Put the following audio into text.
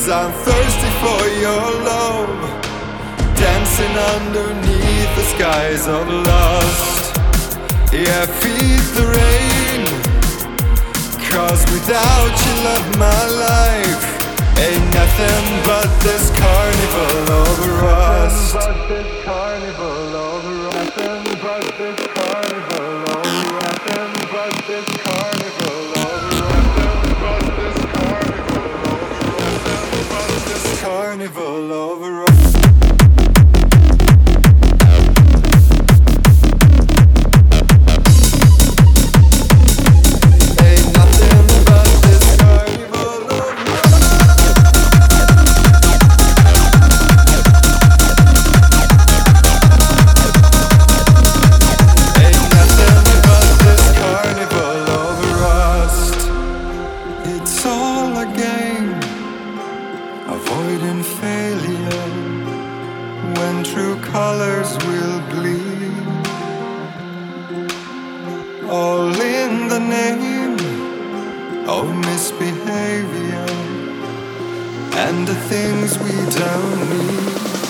'cause I'm thirsty for your love, dancing underneath the skies of lust. Yeah, feed the rain, 'cause without you, love, my life ain't nothing but this carnival over us. Nothing but this carnival over us. Nothing but this carnival over us. Nothing but this carnival over us. Nothing but this carnival over us. Nothing but this carnival over us. Avoiding failure when true colors will bleed, all in the name of misbehavior and the things we don't need.